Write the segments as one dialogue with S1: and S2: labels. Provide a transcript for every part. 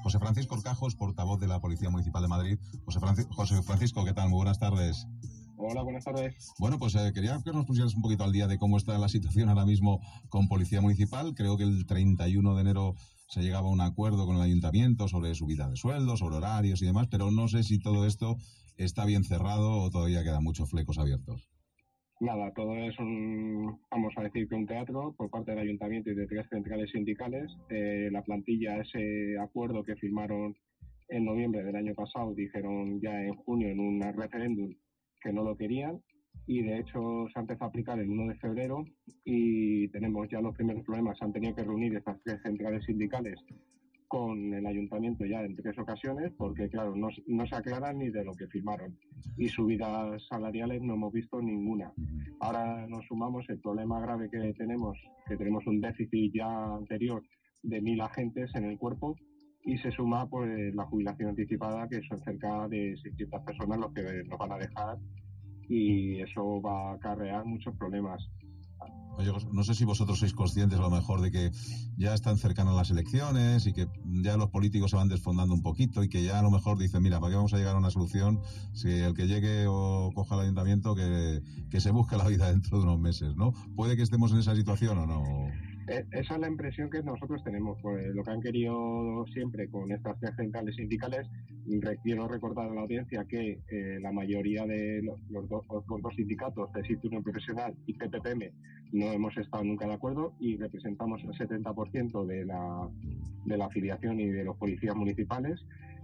S1: José Francisco Orcajos, portavoz de la Policía Municipal de Madrid. José Francisco, ¿qué tal? Muy buenas tardes.
S2: Hola, buenas tardes.
S1: Bueno, pues quería que nos pusieras un poquito al día de cómo está la situación ahora mismo con Policía Municipal. Creo que el 31 de enero se llegaba a un acuerdo con el Ayuntamiento sobre subida de sueldos, sobre horarios y demás, pero no sé si todo esto está bien cerrado o todavía quedan muchos flecos abiertos.
S2: Nada, todo es vamos a decir que un teatro por parte del Ayuntamiento y de tres centrales sindicales. La plantilla, ese acuerdo que firmaron en noviembre del año pasado, dijeron ya en junio en un referéndum que no lo querían y de hecho se ha empezado a aplicar el 1 de febrero y tenemos ya los primeros problemas. Se han tenido que reunir estas tres centrales sindicales con el Ayuntamiento ya en 3 ocasiones porque, claro, no se aclaran ni de lo que firmaron. Y subidas salariales no hemos visto ninguna. Ahora nos sumamos el problema grave que tenemos un déficit ya anterior de 1.000 agentes en el cuerpo y se suma pues la jubilación anticipada, que son cerca de 600 personas los que nos van a dejar y eso va a acarrear muchos problemas.
S1: Oye, no sé si vosotros sois conscientes a lo mejor de que ya están cercanas las elecciones y que ya los políticos se van desfondando un poquito y que ya a lo mejor dicen, mira, ¿para qué vamos a llegar a una solución si el que llegue o coja el ayuntamiento que se busque la vida dentro de unos meses, ¿no? ¿Puede que estemos en esa situación o no?
S2: Esa es la impresión que nosotros tenemos, pues lo que han querido siempre con estas tres centrales sindicales. Quiero recordar a la audiencia que la mayoría de los dos sindicatos, CESIF Unión Profesional y CPPM, no hemos estado nunca de acuerdo y representamos el 70% de la afiliación y de los policías municipales.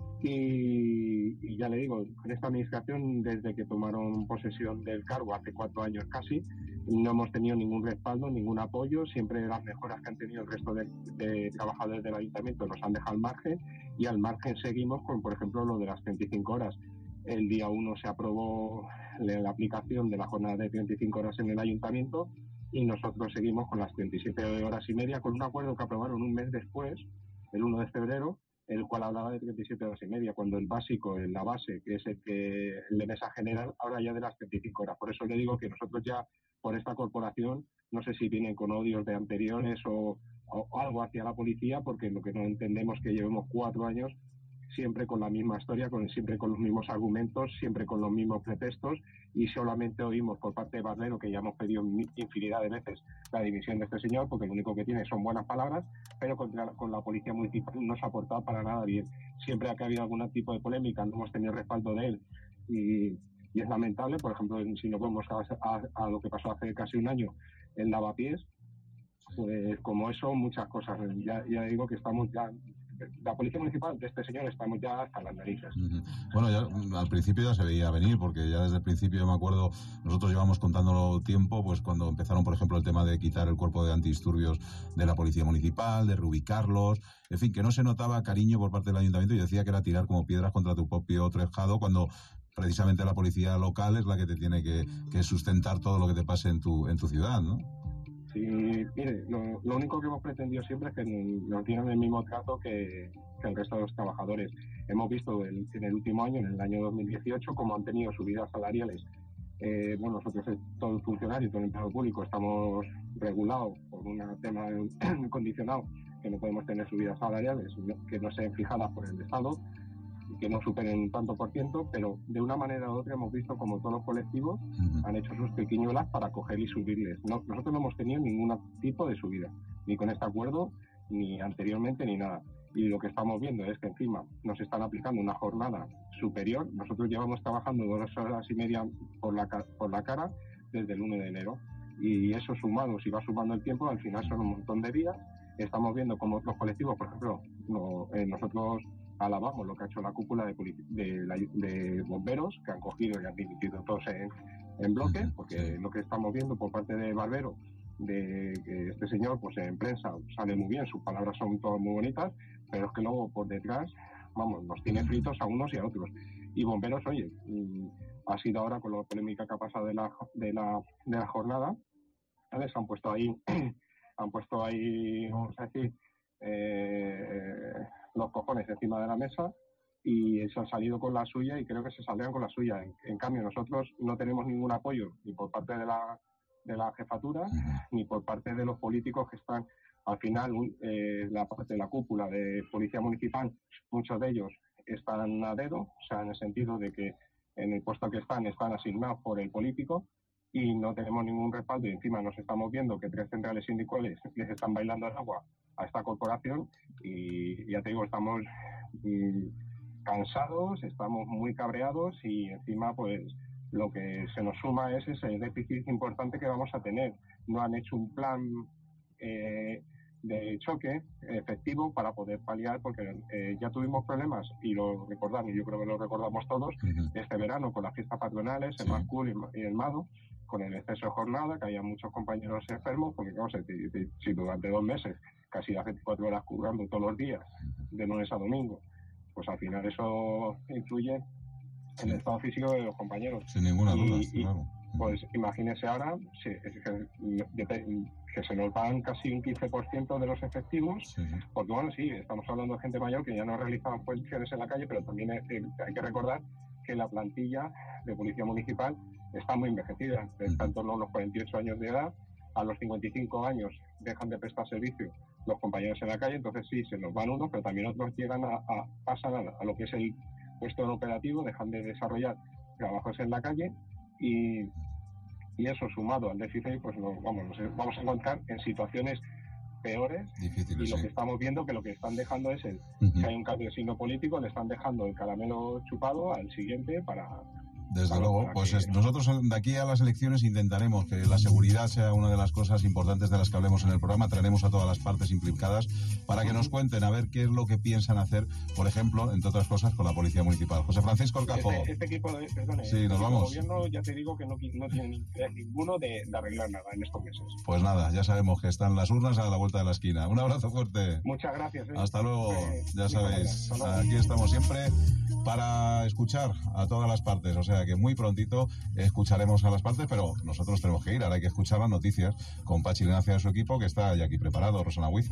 S2: Y ya le digo, en esta administración, desde que tomaron posesión del cargo hace 4 años casi, no hemos tenido ningún respaldo, ningún apoyo. Siempre las mejoras que han tenido el resto de trabajadores del ayuntamiento nos han dejado al margen y al margen seguimos con, por ejemplo, lo de las 35 horas. El día 1 se aprobó la aplicación de la jornada de 35 horas en el ayuntamiento y nosotros seguimos con las 37 horas y media con un acuerdo que aprobaron un mes después, el 1 de febrero, el cual hablaba de 37 horas y media, cuando el básico, la base, que es el de mesa general, ahora ya de las 35 horas. Por eso le digo que nosotros ya, por esta corporación, no sé si vienen con odios de anteriores o algo hacia la policía, porque lo que no entendemos es que llevemos 4 años siempre con la misma historia, siempre con los mismos argumentos, siempre con los mismos pretextos, y solamente oímos por parte de Barbero, que ya hemos pedido infinidad de veces la dimisión de este señor, porque lo único que tiene son buenas palabras, pero con la policía municipal no se ha portado para nada bien. Siempre que ha habido algún tipo de polémica no hemos tenido respaldo de él y es lamentable. Por ejemplo, si nos vamos a lo que pasó hace casi un año en Lavapiés, pues como eso, muchas cosas. Ya digo que estamos ya, la policía municipal de este señor, estamos ya hasta las narices.
S1: Bueno, ya al principio ya se veía venir, porque ya desde el principio, yo me acuerdo, nosotros llevamos contándolo tiempo, pues cuando empezaron, por ejemplo, el tema de quitar el cuerpo de antidisturbios de la policía municipal, de reubicarlos, en fin, que no se notaba cariño por parte del ayuntamiento y decía que era tirar como piedras contra tu propio tejado, cuando precisamente la policía local es la que te tiene que sustentar todo lo que te pase en tu ciudad, ¿no?
S2: Sí, mire, lo único que hemos pretendido siempre es que nos dieran el mismo trato que el resto de los trabajadores. Hemos visto en el último año, en el año 2018, cómo han tenido subidas salariales. Bueno, nosotros, todo el funcionario, todo el empleado público, estamos regulados por un tema condicionado, que no podemos tener subidas salariales que no sean fijadas por el Estado, que no superen tanto por ciento, pero de una manera u otra hemos visto como todos los colectivos han hecho sus pequeñuelas para coger y subirles. Nosotros no hemos tenido ningún tipo de subida, ni con este acuerdo, ni anteriormente, ni nada. Y lo que estamos viendo es que encima nos están aplicando una jornada superior. Nosotros llevamos trabajando 2 horas y media por la cara desde el 1 de enero. Y eso sumado, si va sumando el tiempo, al final son un montón de días. Estamos viendo como otros colectivos, por ejemplo, nosotros alabamos lo que ha hecho la cúpula de bomberos, que han cogido y han dimitido todos en bloque, porque lo que estamos viendo por parte de Barbero, de que este señor, pues en prensa sale muy bien, sus palabras son todas muy bonitas, pero es que luego por detrás, vamos, nos tiene fritos a unos y a otros. Y bomberos, oye, ha sido ahora con la polémica que ha pasado de la jornada, ¿sabes? Han puesto ahí, vamos a decir, los cojones encima de la mesa y se han salido con la suya y creo que se saldrán con la suya. En cambio, nosotros no tenemos ningún apoyo ni por parte de la jefatura ni por parte de los políticos que están Al final, la parte de la cúpula de Policía Municipal, muchos de ellos están a dedo, o sea, en el sentido de que en el puesto que están asignados por el político y no tenemos ningún respaldo, y encima nos estamos viendo que 3 centrales sindicales les están bailando el agua a esta corporación y ya te digo, estamos cansados, estamos muy cabreados y encima pues lo que se nos suma es ese déficit importante que vamos a tener. No han hecho un plan de choque efectivo para poder paliar, porque ya tuvimos problemas, y lo recordamos, yo creo que lo recordamos todos, este verano con las fiestas patronales, el Marcul y el Mado, con el exceso de jornada, que había muchos compañeros enfermos, porque claro, si durante 2 meses, casi las 24 horas currando todos los días, de lunes a domingo, pues al final eso influye en el estado físico de los compañeros.
S1: Sin ninguna duda, claro.
S2: Pues imagínese ahora que se nos van casi un 15% de los efectivos, porque bueno, sí, estamos hablando de gente mayor que ya no realizan funciones en la calle, pero también hay que recordar que la plantilla de Policía Municipal está muy envejecida, está en torno a los 48 años de edad, a los 55 años dejan de prestar servicio los compañeros en la calle, entonces sí, se nos van unos, pero también otros llegan pasan a lo que es el puesto en operativo, dejan de desarrollar trabajos en la calle y eso sumado al déficit, pues nos vamos a encontrar en situaciones peores.
S1: Difíciles,
S2: y lo que estamos viendo que lo que están dejando es si hay un cambio de signo político, le están dejando el caramelo chupado al siguiente para...
S1: Desde luego, pues nosotros de aquí a las elecciones intentaremos que la seguridad sea una de las cosas importantes de las que hablemos en el programa. Traeremos a todas las partes implicadas para que nos cuenten a ver qué es lo que piensan hacer, por ejemplo, entre otras cosas, con la Policía Municipal. José Francisco Orcajo.
S2: Este equipo de,
S1: sí, nos vamos.
S2: Gobierno, ya te digo que no tiene interés ninguno de arreglar nada en estos meses.
S1: Pues nada, ya sabemos que están las urnas a la vuelta de la esquina. Un abrazo fuerte.
S2: Muchas gracias.
S1: Hasta luego. Ya sabéis, aquí estamos siempre para escuchar a todas las partes. O sea que muy prontito escucharemos a las partes, pero nosotros tenemos que ir. Ahora hay que escuchar las noticias con Pachi Gracia de su equipo, que está ya aquí preparado. Rosana Huiza.